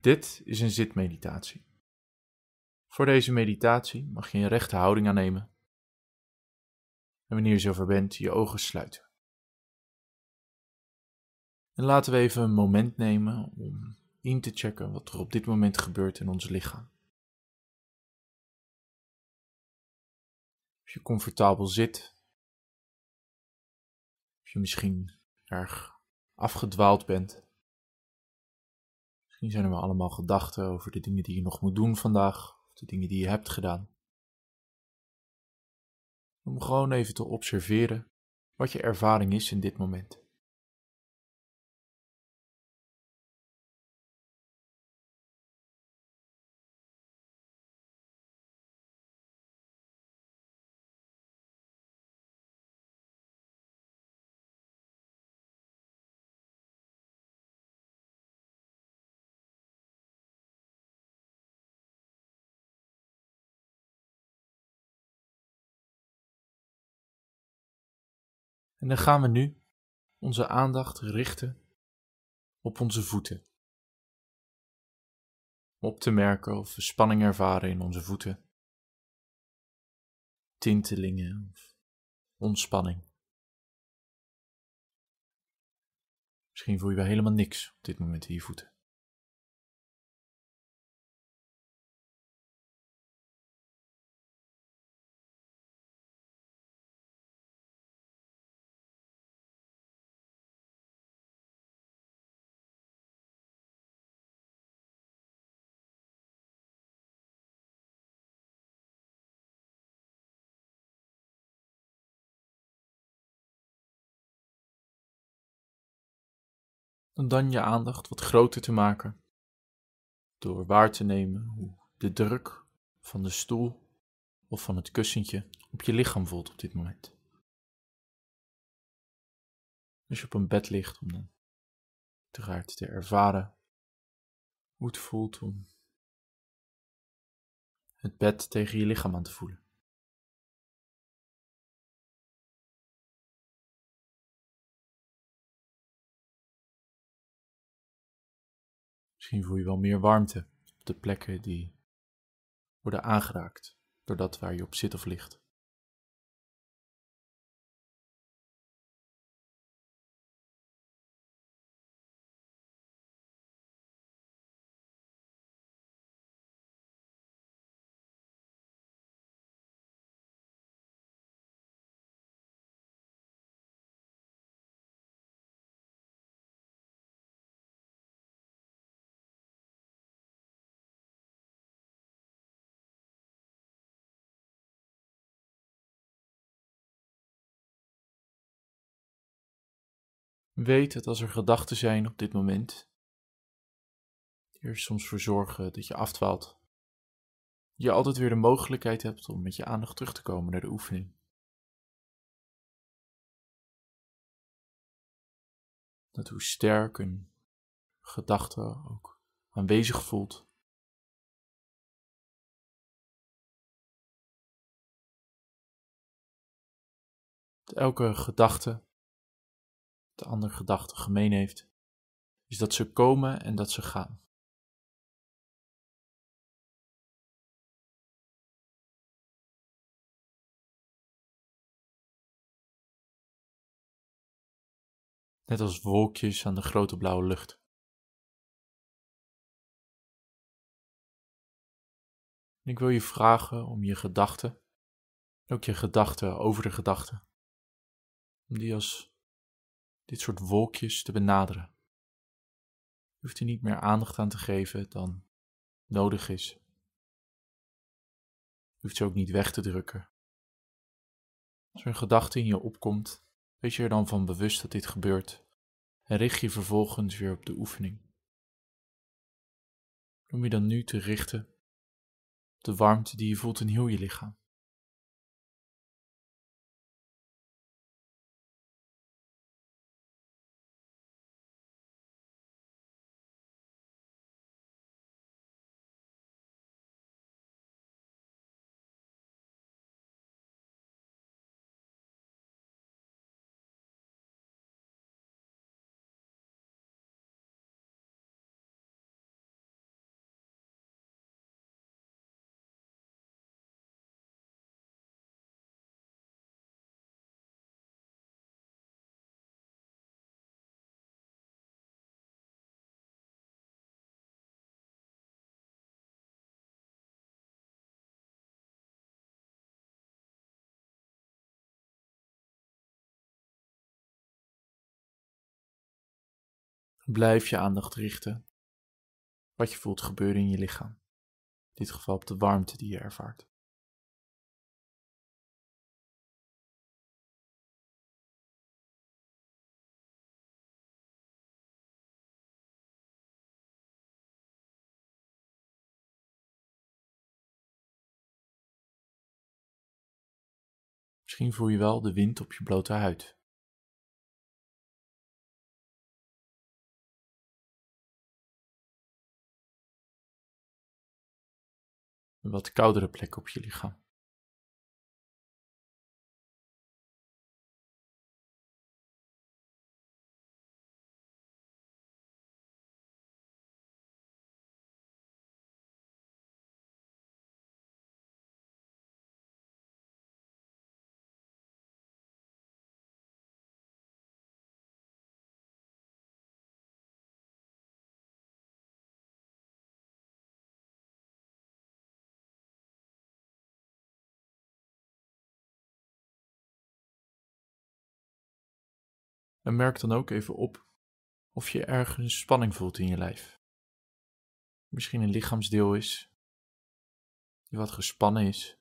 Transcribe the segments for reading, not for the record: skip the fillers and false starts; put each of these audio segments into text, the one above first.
Dit is een zitmeditatie. Voor deze meditatie mag je een rechte houding aannemen. En wanneer je zover bent, je ogen sluiten. En laten we even een moment nemen om in te checken wat er op dit moment gebeurt in ons lichaam. Of je comfortabel zit, of je misschien erg afgedwaald bent. Misschien zijn er wel allemaal gedachten over de dingen die je nog moet doen vandaag, of de dingen die je hebt gedaan. Om gewoon even te observeren wat je ervaring is in dit moment. En dan gaan we nu onze aandacht richten op onze voeten. Om op te merken of we spanning ervaren in onze voeten. Tintelingen of ontspanning. Misschien voel je wel helemaal niks op dit moment in je voeten. Om dan je aandacht wat groter te maken. Door waar te nemen hoe de druk van de stoel of van het kussentje op je lichaam voelt op dit moment. Als je op een bed ligt, om dan uiteraard te ervaren hoe het voelt om het bed tegen je lichaam aan te voelen. Misschien voel je wel meer warmte op de plekken die worden aangeraakt door dat waar je op zit of ligt. Weet dat als er gedachten zijn op dit moment, die er soms voor zorgen dat je afdwaalt, je altijd weer de mogelijkheid hebt om met je aandacht terug te komen naar de oefening. Dat hoe sterk een gedachte ook aanwezig voelt. Dat elke gedachte, de andere gedachte gemeen heeft, is dat ze komen en dat ze gaan. Net als wolkjes aan de grote blauwe lucht. En ik wil je vragen om je gedachten, ook je gedachten over de gedachten, om die als dit soort wolkjes te benaderen. Je hoeft er niet meer aandacht aan te geven dan nodig is. Je hoeft ze ook niet weg te drukken. Als er een gedachte in je opkomt, wees je er dan van bewust dat dit gebeurt en richt je vervolgens weer op de oefening. Om je dan nu te richten op de warmte die je voelt in heel je lichaam. Blijf je aandacht richten wat je voelt gebeuren in je lichaam. In dit geval op de warmte die je ervaart. Misschien voel je wel de wind op je blote huid. Een wat koudere plek op je lichaam. En merk dan ook even op of je ergens spanning voelt in je lijf. Misschien een lichaamsdeel is die wat gespannen is.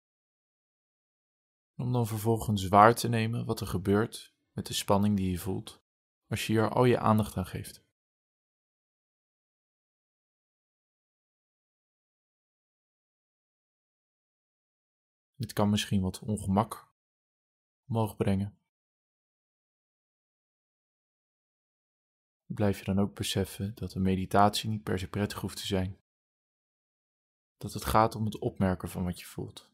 Om dan vervolgens waar te nemen wat er gebeurt met de spanning die je voelt als je hier al je aandacht aan geeft. Dit kan misschien wat ongemak omhoog brengen. Blijf je dan ook beseffen dat een meditatie niet per se prettig hoeft te zijn. Dat het gaat om het opmerken van wat je voelt.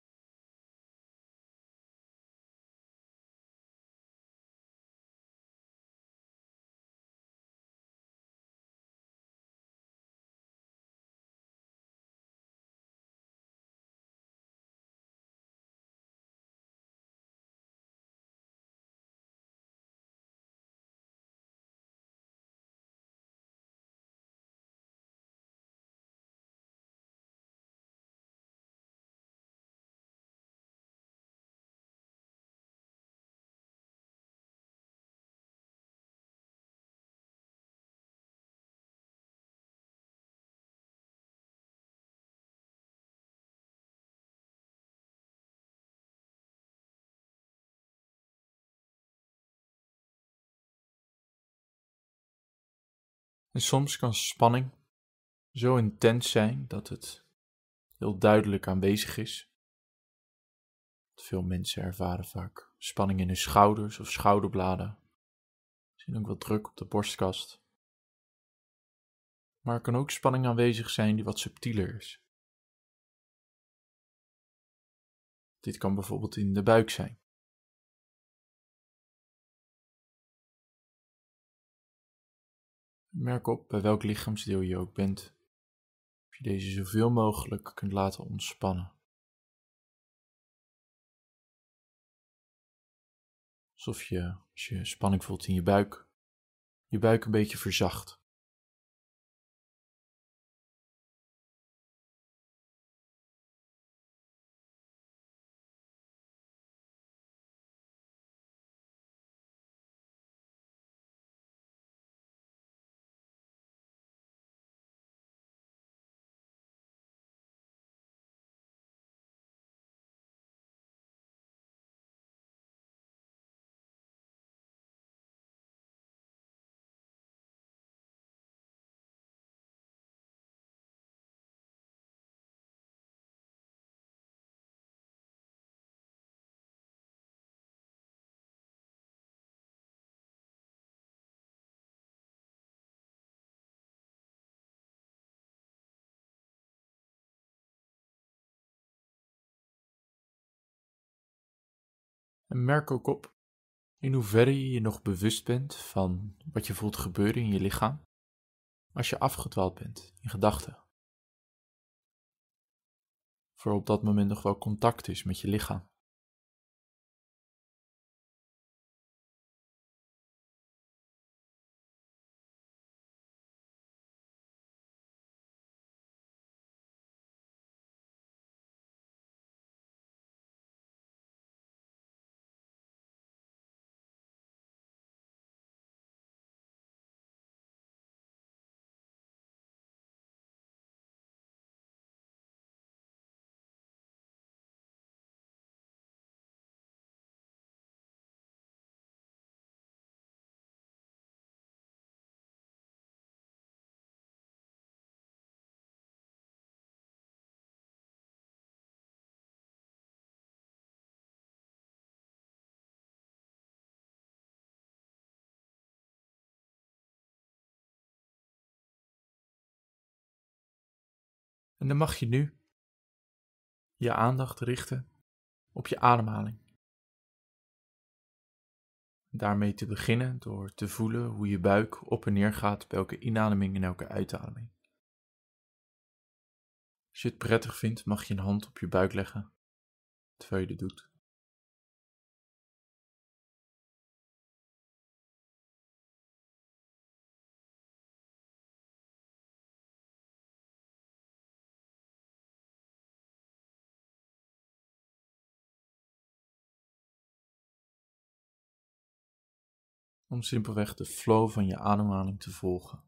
En soms kan spanning zo intens zijn dat het heel duidelijk aanwezig is. Veel mensen ervaren vaak spanning in hun schouders of schouderbladen. Misschien ook wat druk op de borstkast. Maar er kan ook spanning aanwezig zijn die wat subtieler is. Dit kan bijvoorbeeld in de buik zijn. Merk op bij welk lichaamsdeel je ook bent, of je deze zoveel mogelijk kunt laten ontspannen. Alsof je, als je spanning voelt in je buik een beetje verzacht. En merk ook op in hoeverre je je nog bewust bent van wat je voelt gebeuren in je lichaam als je afgedwaald bent in gedachten. Of er op dat moment nog wel contact is met je lichaam. En dan mag je nu je aandacht richten op je ademhaling. Daarmee te beginnen door te voelen hoe je buik op en neer gaat bij elke inademing en elke uitademing. Als je het prettig vindt, mag je een hand op je buik leggen terwijl je dit doet. Om simpelweg de flow van je ademhaling te volgen.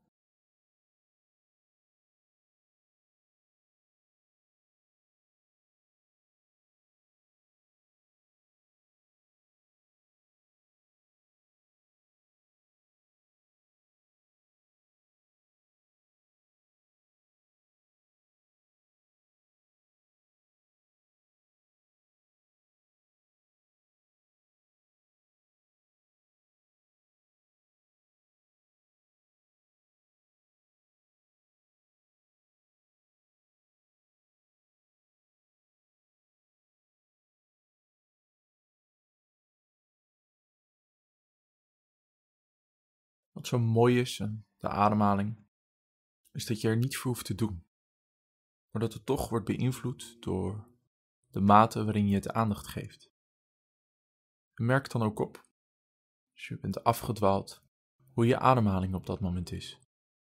Wat zo mooi is aan de ademhaling, is dat je er niets voor hoeft te doen, maar dat het toch wordt beïnvloed door de mate waarin je het aandacht geeft. En merk dan ook op, als je bent afgedwaald, hoe je ademhaling op dat moment is.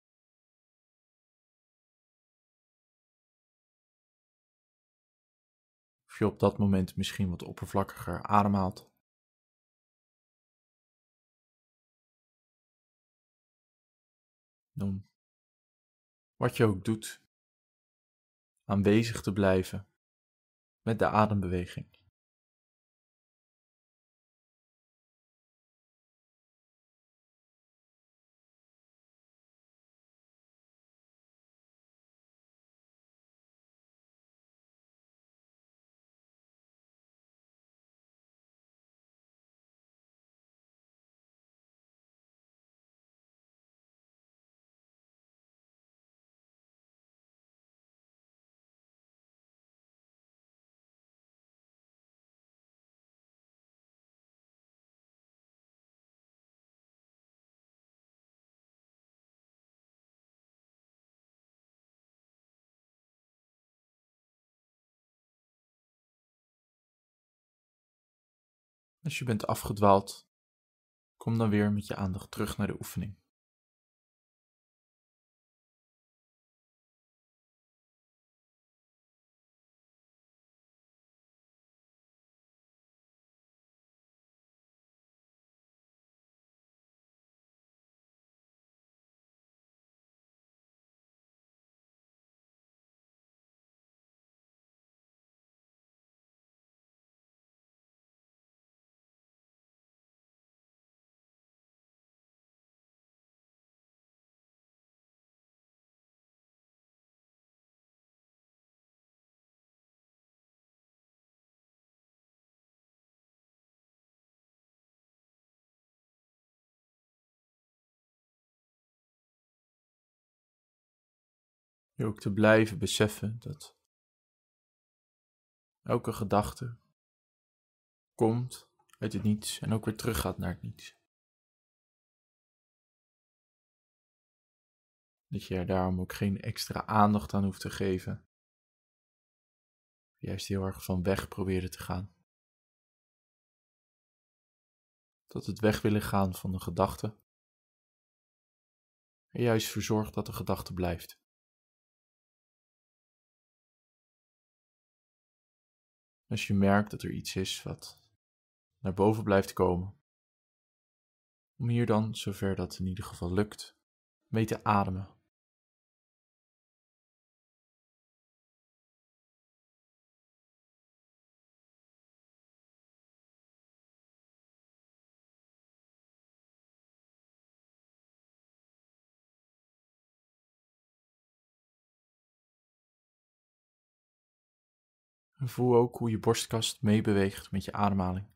Of je op dat moment misschien wat oppervlakkiger ademhaalt. Dan wat je ook doet, aanwezig te blijven met de adembeweging. Als je bent afgedwaald, kom dan weer met je aandacht terug naar de oefening. Je ook te blijven beseffen dat elke gedachte komt uit het niets en ook weer teruggaat naar het niets. Dat je er daarom ook geen extra aandacht aan hoeft te geven. Juist heel erg van weg proberen te gaan. Dat het weg willen gaan van de gedachte er juist voor zorgt dat de gedachte blijft. Als je merkt dat er iets is wat naar boven blijft komen, om hier dan, zover dat in ieder geval lukt, mee te ademen. En voel ook hoe je borstkast meebeweegt met je ademhaling.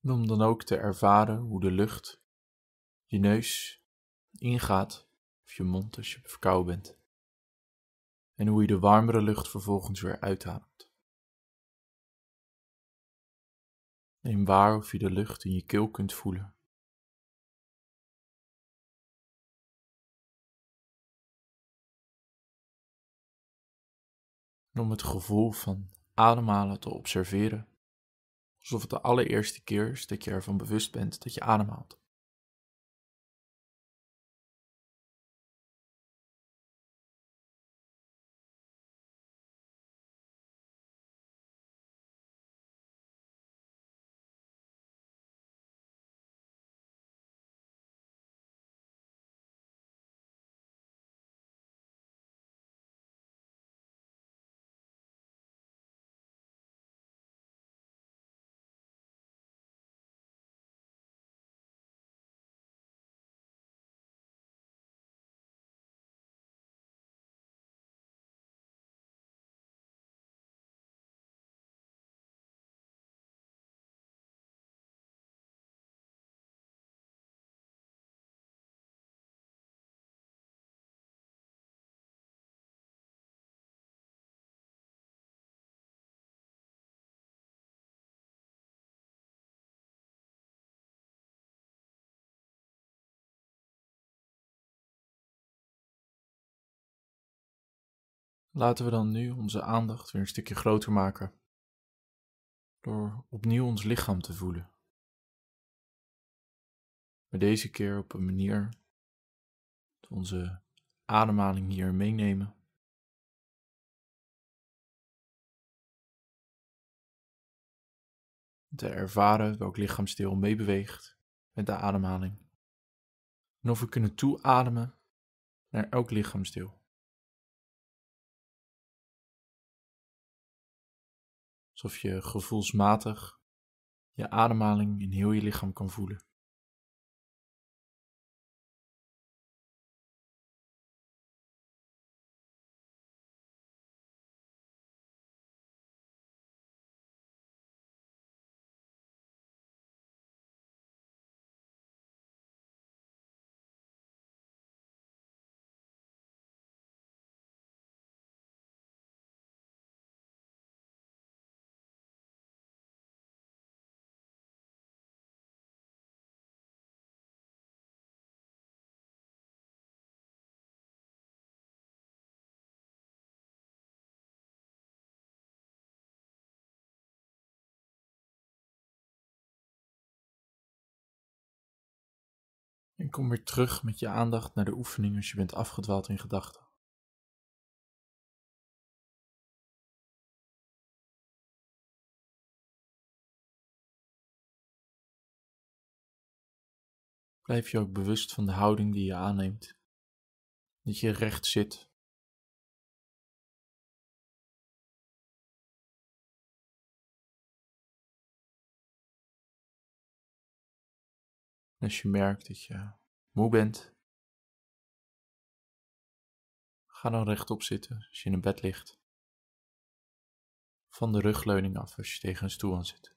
En om dan ook te ervaren hoe de lucht je neus ingaat, of je mond als je verkouden bent. En hoe je de warmere lucht vervolgens weer uitademt. Neem waar of je de lucht in je keel kunt voelen. En om het gevoel van ademhalen te observeren, alsof het de allereerste keer is dat je ervan bewust bent dat je ademhaalt. Laten we dan nu onze aandacht weer een stukje groter maken, door opnieuw ons lichaam te voelen. Maar deze keer op een manier dat we onze ademhaling hier meenemen. Te ervaren welk lichaamsdeel meebeweegt met de ademhaling. En of we kunnen toeademen naar elk lichaamsdeel. Alsof je gevoelsmatig je ademhaling in heel je lichaam kan voelen. En kom weer terug met je aandacht naar de oefening als je bent afgedwaald in gedachten. Blijf je ook bewust van de houding die je aanneemt. Dat je recht zit. En als je merkt dat je moe bent, ga dan rechtop zitten als je in een bed ligt. Van de rugleuning af als je tegen een stoel aan zit.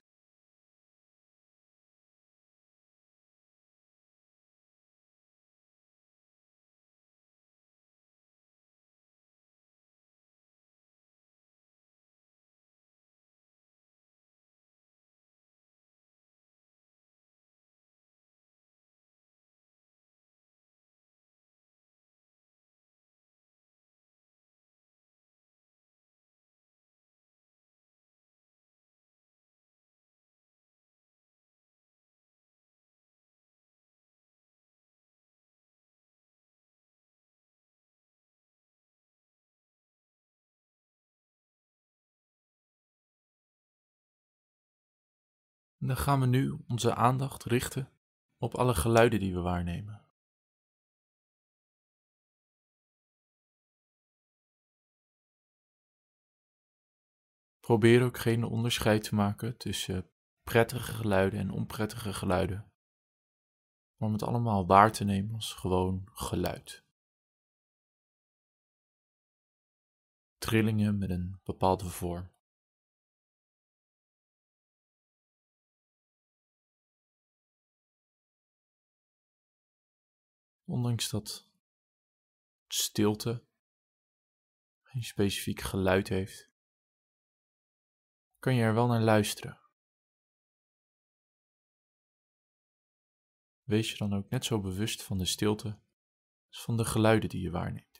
En dan gaan we nu onze aandacht richten op alle geluiden die we waarnemen. Probeer ook geen onderscheid te maken tussen prettige geluiden en onprettige geluiden. Maar om het allemaal waar te nemen als gewoon geluid. Trillingen met een bepaalde vorm. ondanks dat stilte geen specifiek geluid heeft, kan je er wel naar luisteren. Wees je dan ook net zo bewust van de stilte als van de geluiden die je waarneemt.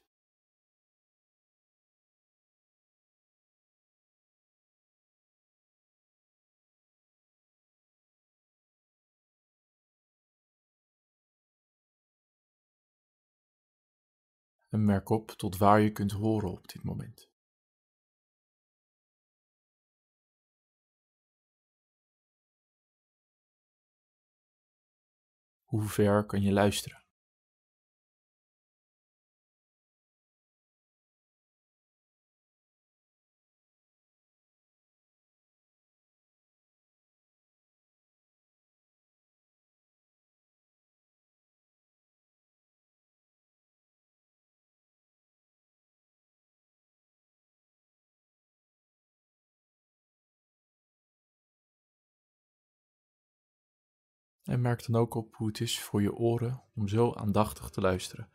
En merk op tot waar je kunt horen op dit moment. Hoe ver kan je luisteren? En merk dan ook op hoe het is voor je oren om zo aandachtig te luisteren.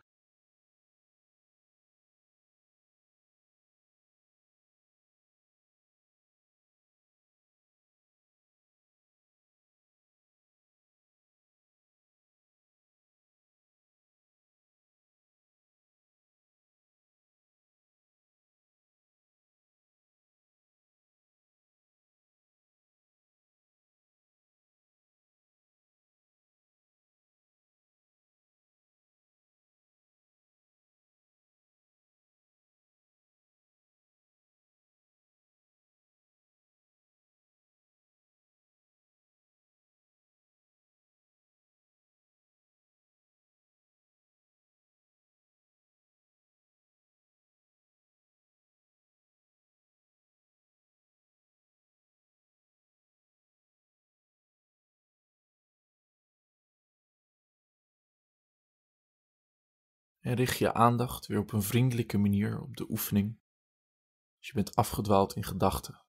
En richt je aandacht weer op een vriendelijke manier op de oefening als je bent afgedwaald in gedachten.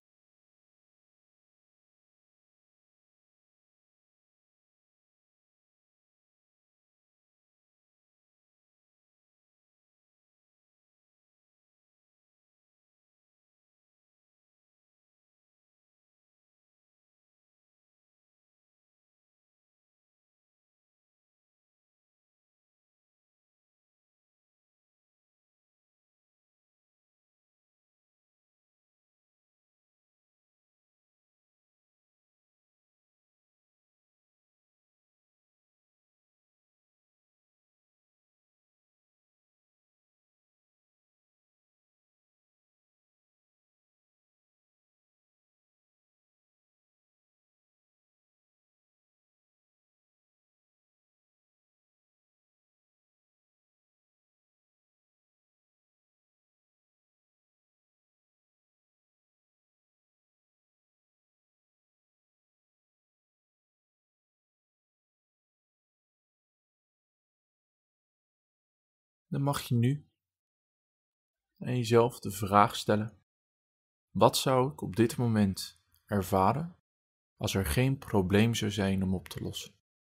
Dan mag je nu aan jezelf de vraag stellen: wat zou ik op dit moment ervaren als er geen probleem zou zijn om op te lossen?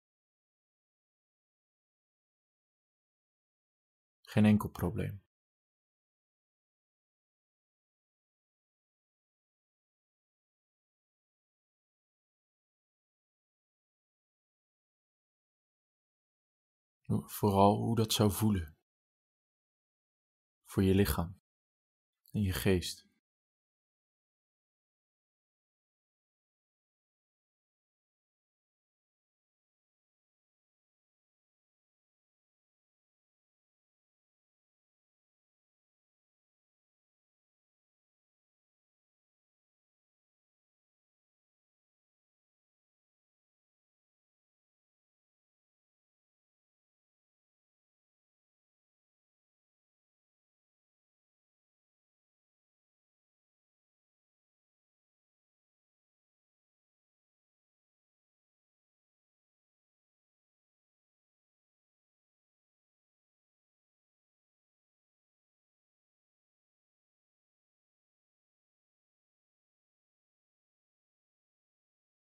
Geen enkel probleem. Vooral hoe dat zou voelen voor je lichaam en je geest.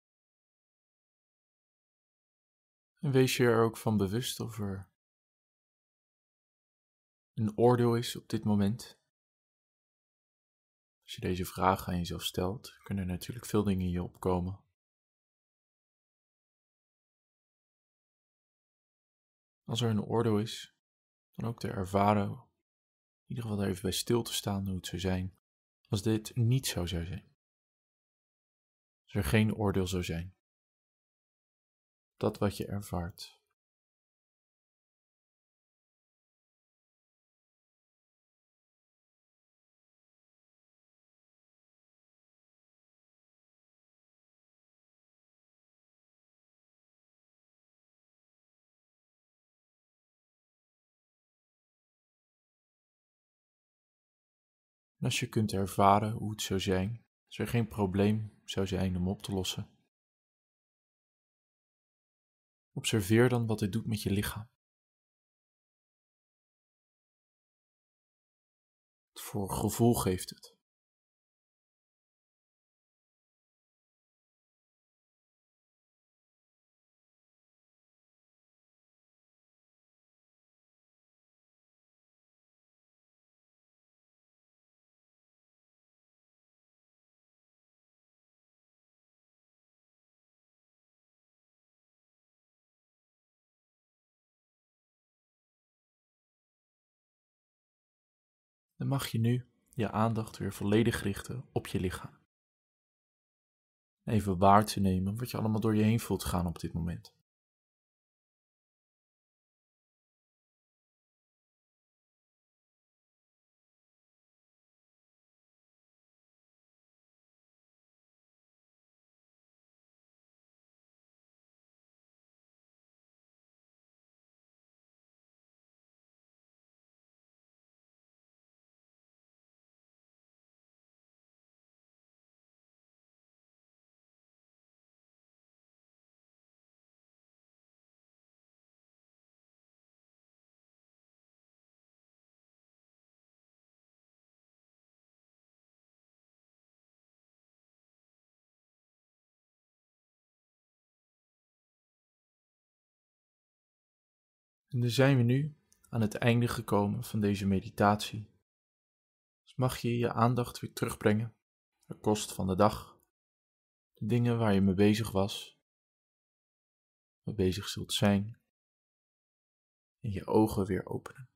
En wees je er ook van bewust of er een oordeel is op dit moment. Als je deze vraag aan jezelf stelt, kunnen er natuurlijk veel dingen in je opkomen. Als er een oordeel is, dan ook te ervaren, in ieder geval er even bij stil te staan hoe het zou zijn als dit niet zo zou zijn. Als er geen oordeel zou zijn. Dat wat je ervaart. En als je kunt ervaren hoe het zou zijn, als er geen probleem zou zijn om op te lossen, observeer dan wat dit doet met je lichaam. Wat voor gevoel geeft het? Dan mag je nu je aandacht weer volledig richten op je lichaam. Even waar te nemen wat je allemaal door je heen voelt gaan op dit moment. En dan zijn we nu aan het einde gekomen van deze meditatie. Dus mag je je aandacht weer terugbrengen, de kost van de dag, de dingen waar je mee bezig was, mee bezig zult zijn, en je ogen weer openen.